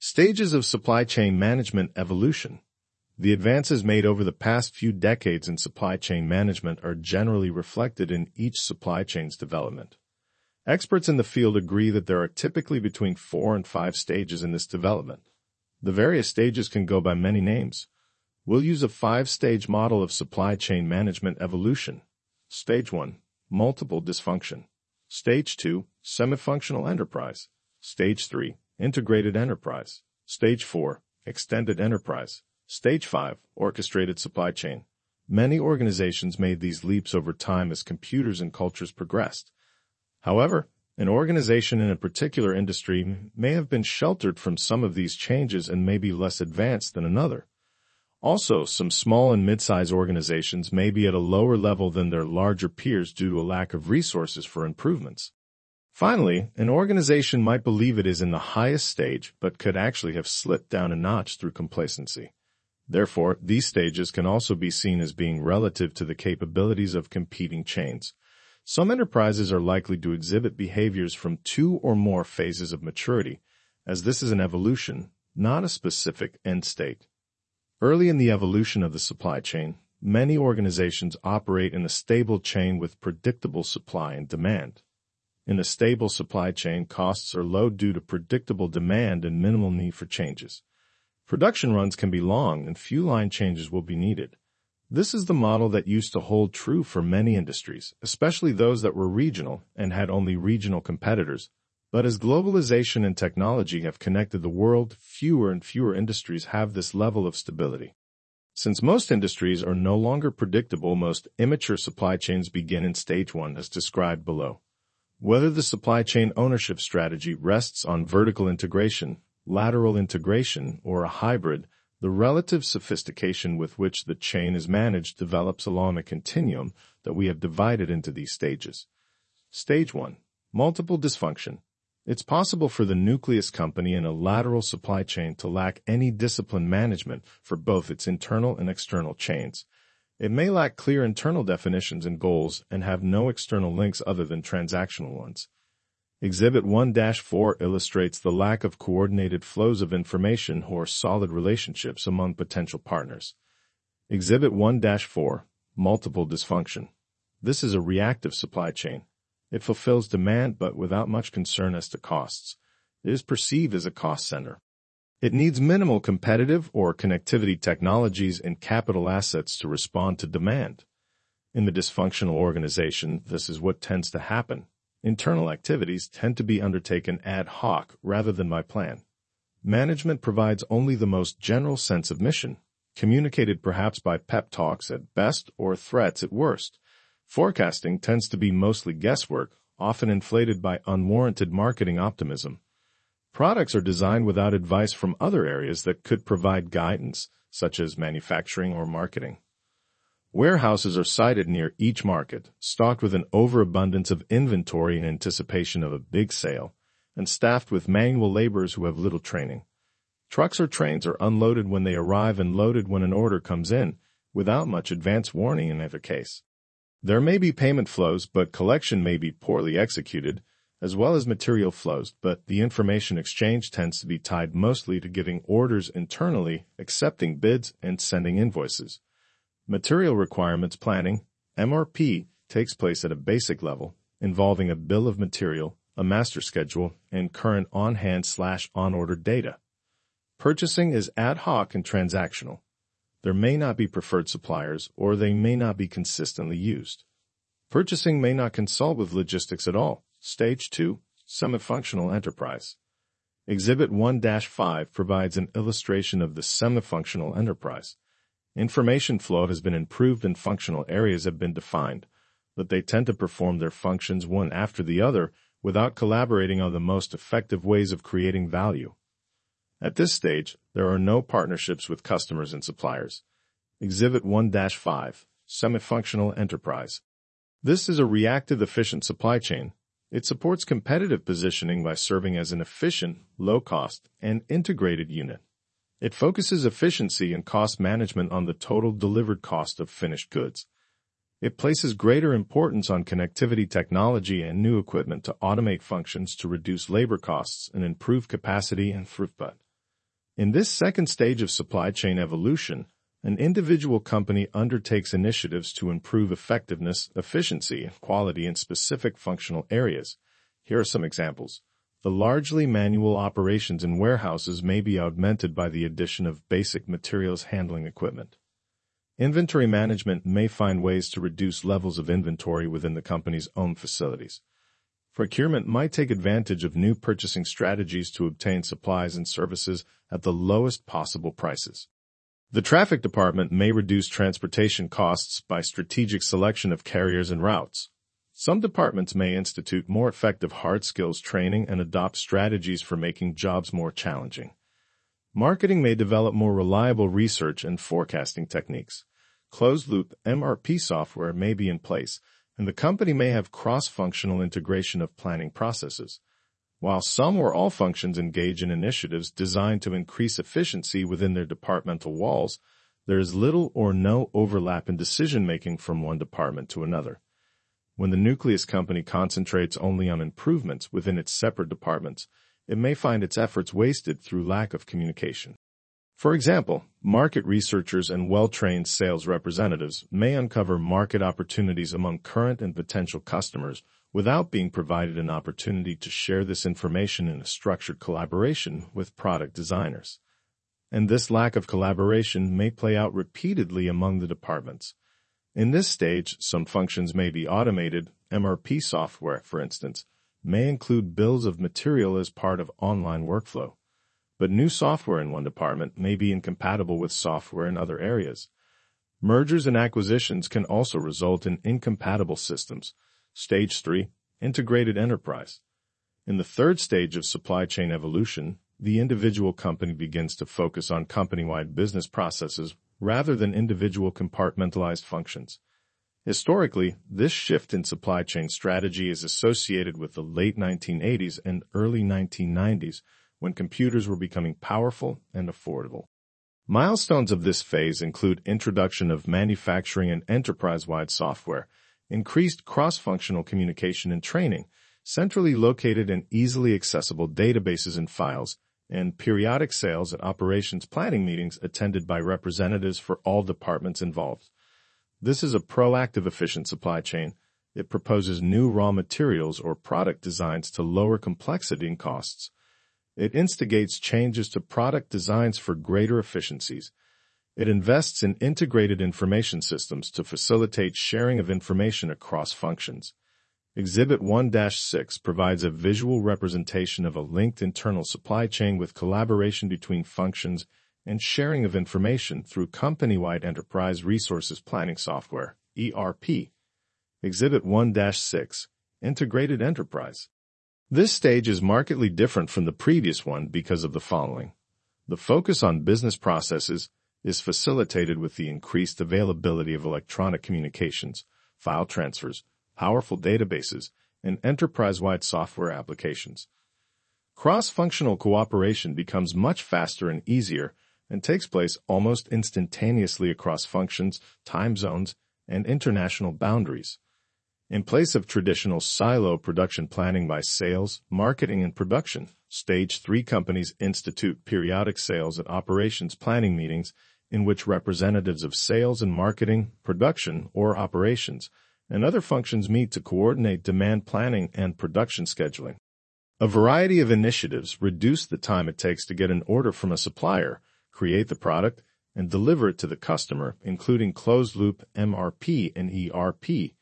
Stages of supply chain management evolution. The advances made over the past few decades in supply chain management are generally reflected in each supply chain's development. Experts in the field agree that there are typically between 4 and 5 stages in this development. The various stages can go by many names. We'll use a 5-stage model of supply chain management evolution. Stage 1, multiple dysfunction. Stage 2, semi-functional enterprise. Stage 3, integrated enterprise. Stage 4, extended enterprise. Stage 5, orchestrated supply chain. Many organizations made these leaps over time as computers and cultures progressed. However, an organization in a particular industry may have been sheltered from some of these changes and may be less advanced than another. Also, some small and mid-sized organizations may be at a lower level than their larger peers due to a lack of resources for improvements. Finally, an organization might believe it is in the highest stage but could actually have slipped down a notch through complacency. Therefore, these stages can also be seen as being relative to the capabilities of competing chains. Some enterprises are likely to exhibit behaviors from 2 or more phases of maturity, as this is an evolution, not a specific end state. Early in the evolution of the supply chain, many organizations operate in a stable chain with predictable supply and demand. In a stable supply chain, costs are low due to predictable demand and minimal need for changes. Production runs can be long and few line changes will be needed. This is the model that used to hold true for many industries, especially those that were regional and had only regional competitors. But as globalization and technology have connected the world, fewer and fewer industries have this level of stability. Since most industries are no longer predictable, most immature supply chains begin in stage 1 as described below. Whether the supply chain ownership strategy rests on vertical integration, lateral integration, or a hybrid, the relative sophistication with which the chain is managed develops along a continuum that we have divided into these stages. Stage 1. Multiple dysfunction. It's possible for the nucleus company in a lateral supply chain to lack any discipline management for both its internal and external chains. It may lack clear internal definitions and goals and have no external links other than transactional ones. Exhibit 1-4 illustrates the lack of coordinated flows of information or solid relationships among potential partners. Exhibit 1-4, multiple dysfunction. This is a reactive supply chain. It fulfills demand but without much concern as to costs. It is perceived as a cost center. It needs minimal competitive or connectivity technologies and capital assets to respond to demand. In the dysfunctional organization, this is what tends to happen. Internal activities tend to be undertaken ad hoc rather than by plan. Management provides only the most general sense of mission, communicated perhaps by pep talks at best or threats at worst. Forecasting tends to be mostly guesswork, often inflated by unwarranted marketing optimism. Products are designed without advice from other areas that could provide guidance, such as manufacturing or marketing. Warehouses are sited near each market, stocked with an overabundance of inventory in anticipation of a big sale, and staffed with manual laborers who have little training. Trucks or trains are unloaded when they arrive and loaded when an order comes in, without much advance warning in either case. There may be payment flows, but collection may be poorly executed, as well as material flows, but the information exchange tends to be tied mostly to giving orders internally, accepting bids, and sending invoices. Material requirements planning, MRP, takes place at a basic level, involving a bill of material, a master schedule, and current on-hand/on-order data. Purchasing is ad hoc and transactional. There may not be preferred suppliers, or they may not be consistently used. Purchasing may not consult with logistics at all. Stage 2, semi-functional enterprise. Exhibit 1-5 provides an illustration of the semi-functional enterprise. Information flow has been improved and functional areas have been defined, but they tend to perform their functions one after the other without collaborating on the most effective ways of creating value. At this stage, there are no partnerships with customers and suppliers. Exhibit 1-5, Semi-Functional Enterprise. This is a reactive efficient supply chain. It supports competitive positioning by serving as an efficient, low-cost, and integrated unit. It focuses efficiency and cost management on the total delivered cost of finished goods. It places greater importance on connectivity technology and new equipment to automate functions to reduce labor costs and improve capacity and throughput. In this second stage of supply chain evolution, an individual company undertakes initiatives to improve effectiveness, efficiency, and quality in specific functional areas. Here are some examples. The largely manual operations in warehouses may be augmented by the addition of basic materials handling equipment. Inventory management may find ways to reduce levels of inventory within the company's own facilities. Procurement might take advantage of new purchasing strategies to obtain supplies and services at the lowest possible prices. The traffic department may reduce transportation costs by strategic selection of carriers and routes. Some departments may institute more effective hard skills training and adopt strategies for making jobs more challenging. Marketing may develop more reliable research and forecasting techniques. Closed-loop MRP software may be in place, and the company may have cross-functional integration of planning processes. While some or all functions engage in initiatives designed to increase efficiency within their departmental walls, there is little or no overlap in decision-making from one department to another. When the nucleus company concentrates only on improvements within its separate departments, it may find its efforts wasted through lack of communication. For example, market researchers and well-trained sales representatives may uncover market opportunities among current and potential customers without being provided an opportunity to share this information in a structured collaboration with product designers. And this lack of collaboration may play out repeatedly among the departments. In this stage, some functions may be automated. MRP software, for instance, may include bills of material as part of online workflow. But new software in one department may be incompatible with software in other areas. Mergers and acquisitions can also result in incompatible systems. Stage 3, Integrated Enterprise. In the third stage of supply chain evolution, the individual company begins to focus on company-wide business processes rather than individual compartmentalized functions. Historically, this shift in supply chain strategy is associated with the late 1980s and early 1990s, when computers were becoming powerful and affordable. Milestones of this phase include introduction of manufacturing and enterprise-wide software, increased cross-functional communication and training, centrally located and easily accessible databases and files, and periodic sales at operations planning meetings attended by representatives for all departments involved. This is a proactive, efficient supply chain. It proposes new raw materials or product designs to lower complexity and costs. It instigates changes to product designs for greater efficiencies. It invests in integrated information systems to facilitate sharing of information across functions. Exhibit 1-6 provides a visual representation of a linked internal supply chain with collaboration between functions and sharing of information through company-wide enterprise resources planning software, ERP. Exhibit 1-6, Integrated Enterprise. This stage is markedly different from the previous one because of the following. The focus on business processes is facilitated with the increased availability of electronic communications, file transfers, powerful databases, and enterprise-wide software applications. Cross-functional cooperation becomes much faster and easier and takes place almost instantaneously across functions, time zones, and international boundaries. In place of traditional silo production planning by sales, marketing, and production, Stage 3 companies institute periodic sales and operations planning meetings in which representatives of sales and marketing, production, or operations, and other functions meet to coordinate demand planning and production scheduling. A variety of initiatives reduce the time it takes to get an order from a supplier, create the product, and deliver it to the customer, including closed-loop MRP and ERP.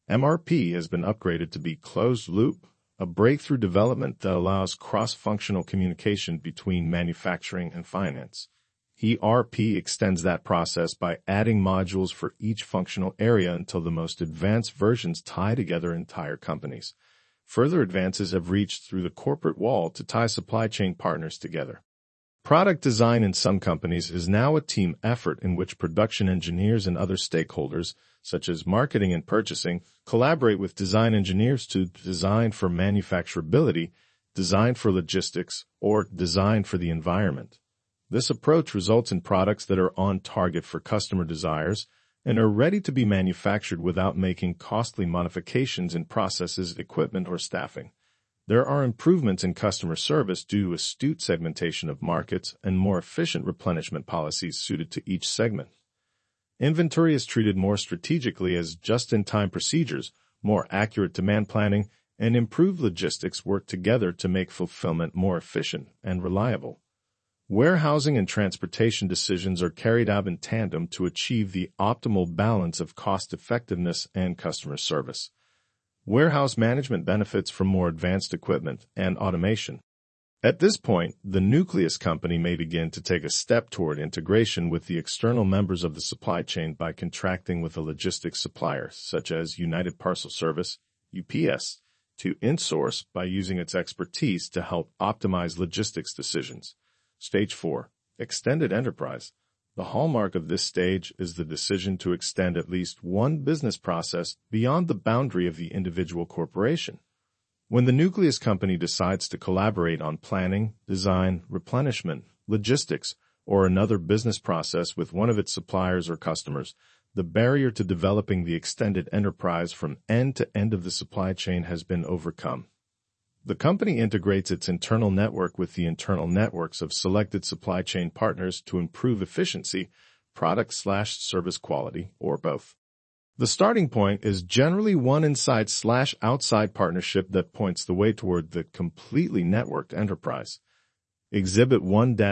MRP has been upgraded to be closed-loop, a breakthrough development that allows cross-functional communication between manufacturing and finance. ERP extends that process by adding modules for each functional area until the most advanced versions tie together entire companies. Further advances have reached through the corporate wall to tie supply chain partners together. Product design in some companies is now a team effort in which production engineers and other stakeholders, such as marketing and purchasing, collaborate with design engineers to design for manufacturability, design for logistics, or design for the environment. This approach results in products that are on target for customer desires and are ready to be manufactured without making costly modifications in processes, equipment, or staffing. There are improvements in customer service due to astute segmentation of markets and more efficient replenishment policies suited to each segment. Inventory is treated more strategically as just-in-time procedures, more accurate demand planning, and improved logistics work together to make fulfillment more efficient and reliable. Warehousing and transportation decisions are carried out in tandem to achieve the optimal balance of cost-effectiveness and customer service. Warehouse management benefits from more advanced equipment and automation. At this point, the nucleus company may begin to take a step toward integration with the external members of the supply chain by contracting with a logistics supplier, such as United Parcel Service, UPS, to insource by using its expertise to help optimize logistics decisions. Stage 4. Extended enterprise. The hallmark of this stage is the decision to extend at least one business process beyond the boundary of the individual corporation. When the nucleus company decides to collaborate on planning, design, replenishment, logistics, or another business process with one of its suppliers or customers, the barrier to developing the extended enterprise from end to end of the supply chain has been overcome. The company integrates its internal network with the internal networks of selected supply chain partners to improve efficiency, product/service quality, or both. The starting point is generally one inside/outside partnership that points the way toward the completely networked enterprise. Exhibit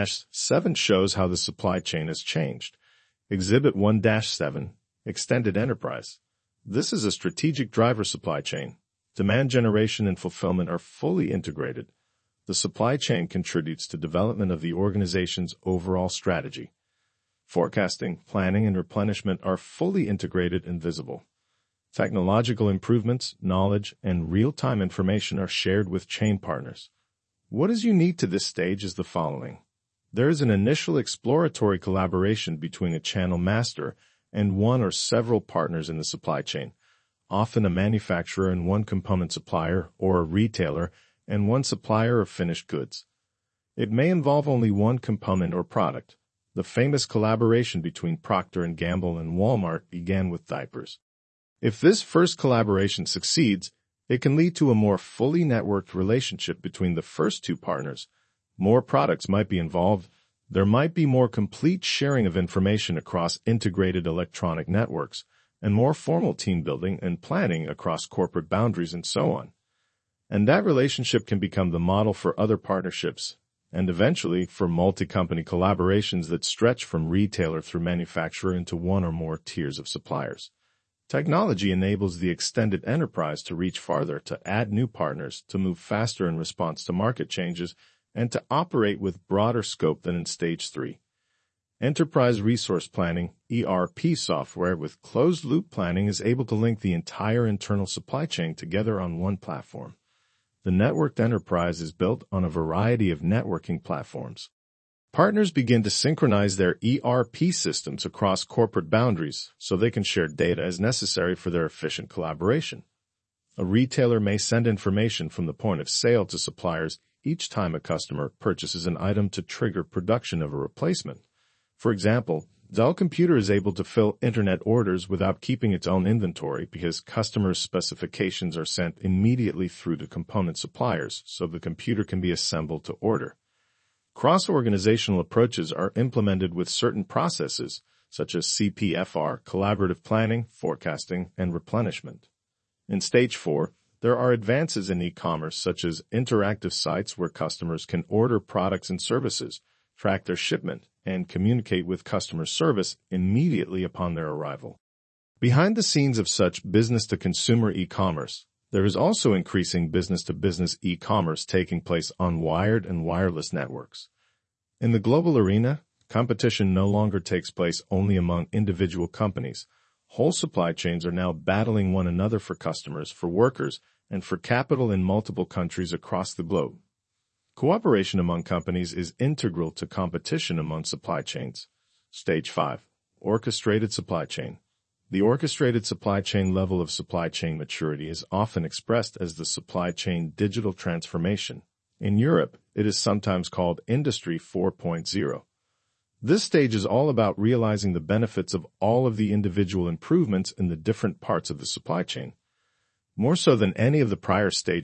1-7 shows how the supply chain has changed. Exhibit 1-7, Extended Enterprise. This is a strategic driver supply chain. Demand generation and fulfillment are fully integrated. The supply chain contributes to development of the organization's overall strategy. Forecasting, planning, and replenishment are fully integrated and visible. Technological improvements, knowledge, and real-time information are shared with chain partners. What is unique to this stage is the following. There is an initial exploratory collaboration between a channel master and one or several partners in the supply chain, often a manufacturer and one component supplier, or a retailer and one supplier of finished goods. It may involve only one component or product. The famous collaboration between Procter & Gamble and Walmart began with diapers. If this first collaboration succeeds, it can lead to a more fully networked relationship between the first two partners. More products might be involved. There might be more complete sharing of information across integrated electronic networks, and more formal team building and planning across corporate boundaries and so on. And that relationship can become the model for other partnerships, and eventually for multi-company collaborations that stretch from retailer through manufacturer into one or more tiers of suppliers. Technology enables the extended enterprise to reach farther, to add new partners, to move faster in response to market changes, and to operate with broader scope than in Stage 3. Enterprise Resource Planning, ERP software with closed-loop planning is able to link the entire internal supply chain together on one platform. The networked enterprise is built on a variety of networking platforms. Partners begin to synchronize their ERP systems across corporate boundaries so they can share data as necessary for their efficient collaboration. A retailer may send information from the point of sale to suppliers each time a customer purchases an item to trigger production of a replacement. For example, Dell Computer is able to fill internet orders without keeping its own inventory because customers' specifications are sent immediately through to component suppliers so the computer can be assembled to order. Cross-organizational approaches are implemented with certain processes, such as CPFR, collaborative planning, forecasting, and replenishment. In Stage 4, there are advances in e-commerce such as interactive sites where customers can order products and services, track their shipment, and communicate with customer service immediately upon their arrival. Behind the scenes of such business-to-consumer e-commerce, there is also increasing business-to-business e-commerce taking place on wired and wireless networks. In the global arena, competition no longer takes place only among individual companies. Whole supply chains are now battling one another for customers, for workers, and for capital in multiple countries across the globe. Cooperation among companies is integral to competition among supply chains. Stage 5. Orchestrated supply chain. The orchestrated supply chain level of supply chain maturity is often expressed as the supply chain digital transformation. In Europe, it is sometimes called Industry 4.0. This stage is all about realizing the benefits of all of the individual improvements in the different parts of the supply chain. More so than any of the prior stages,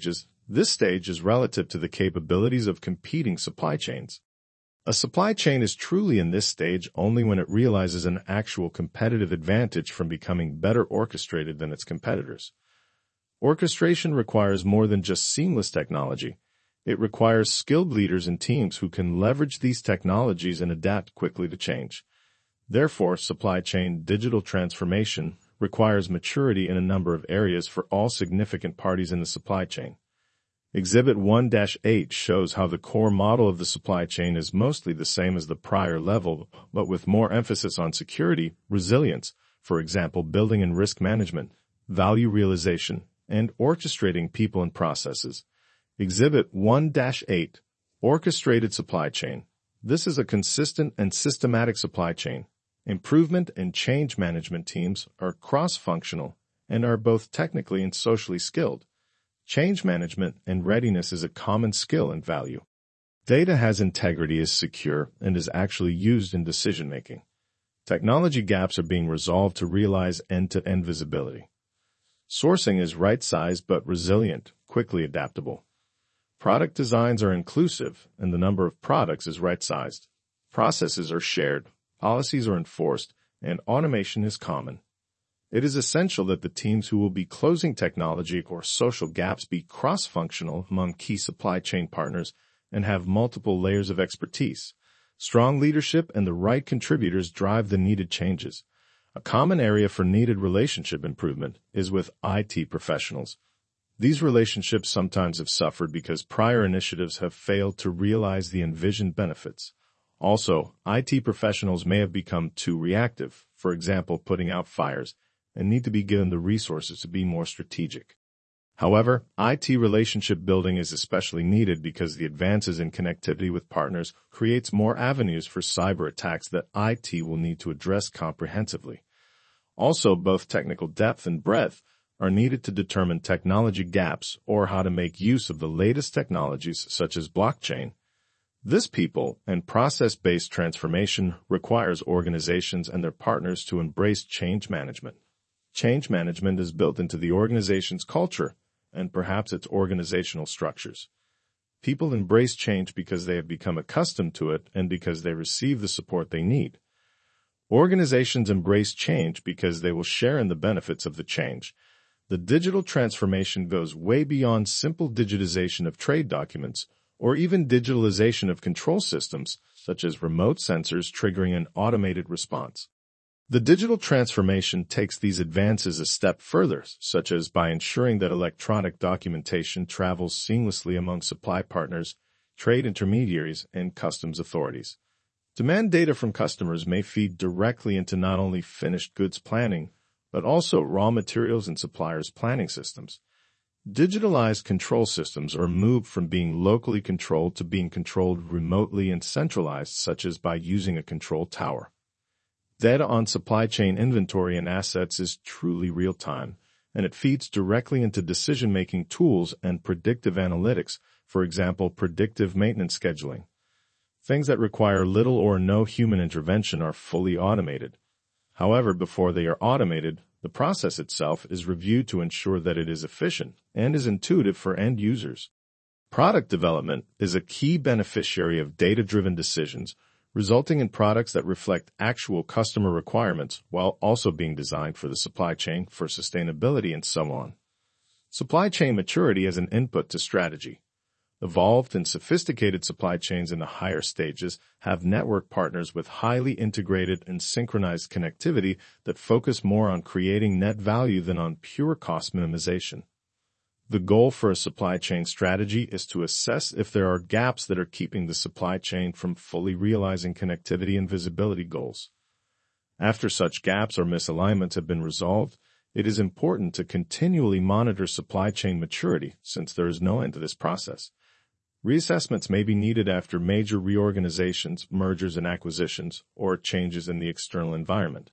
This stage is relative to the capabilities of competing supply chains. A supply chain is truly in this stage only when it realizes an actual competitive advantage from becoming better orchestrated than its competitors. Orchestration requires more than just seamless technology. It requires skilled leaders and teams who can leverage these technologies and adapt quickly to change. Therefore, supply chain digital transformation requires maturity in a number of areas for all significant parties in the supply chain. Exhibit 1-8 shows how the core model of the supply chain is mostly the same as the prior level, but with more emphasis on security, resilience, for example, building and risk management, value realization, and orchestrating people and processes. Exhibit 1-8, Orchestrated Supply Chain. This is a consistent and systematic supply chain. Improvement and change management teams are cross-functional and are both technically and socially skilled. Change management and readiness is a common skill and value. Data has integrity, is secure, and is actually used in decision-making. Technology gaps are being resolved to realize end-to-end visibility. Sourcing is right-sized but resilient, quickly adaptable. Product designs are inclusive, and the number of products is right-sized. Processes are shared, policies are enforced, and automation is common. It is essential that the teams who will be closing technology or social gaps be cross-functional among key supply chain partners and have multiple layers of expertise. Strong leadership and the right contributors drive the needed changes. A common area for needed relationship improvement is with IT professionals. These relationships sometimes have suffered because prior initiatives have failed to realize the envisioned benefits. Also, IT professionals may have become too reactive, for example, putting out fires, and need to be given the resources to be more strategic. However, IT relationship building is especially needed because the advances in connectivity with partners creates more avenues for cyber attacks that IT will need to address comprehensively. Also, both technical depth and breadth are needed to determine technology gaps or how to make use of the latest technologies such as blockchain. This people and process-based transformation requires organizations and their partners to embrace change management. Change management is built into the organization's culture and perhaps its organizational structures. People embrace change because they have become accustomed to it and because they receive the support they need. Organizations embrace change because they will share in the benefits of the change. The digital transformation goes way beyond simple digitization of trade documents or even digitalization of control systems, such as remote sensors triggering an automated response. The digital transformation takes these advances a step further, such as by ensuring that electronic documentation travels seamlessly among supply partners, trade intermediaries, and customs authorities. Demand data from customers may feed directly into not only finished goods planning, but also raw materials and suppliers' planning systems. Digitalized control systems are moved from being locally controlled to being controlled remotely and centralized, such as by using a control tower. Data on supply chain inventory and assets is truly real-time, and it feeds directly into decision-making tools and predictive analytics, for example, predictive maintenance scheduling. Things that require little or no human intervention are fully automated. However, before they are automated, the process itself is reviewed to ensure that it is efficient and is intuitive for end users. Product development is a key beneficiary of data-driven decisions, resulting in products that reflect actual customer requirements while also being designed for the supply chain, for sustainability, and so on. Supply chain maturity as an input to strategy. Evolved and sophisticated supply chains in the higher stages have network partners with highly integrated and synchronized connectivity that focus more on creating net value than on pure cost minimization. The goal for a supply chain strategy is to assess if there are gaps that are keeping the supply chain from fully realizing connectivity and visibility goals. After such gaps or misalignments have been resolved, it is important to continually monitor supply chain maturity since there is no end to this process. Reassessments may be needed after major reorganizations, mergers and acquisitions, or changes in the external environment.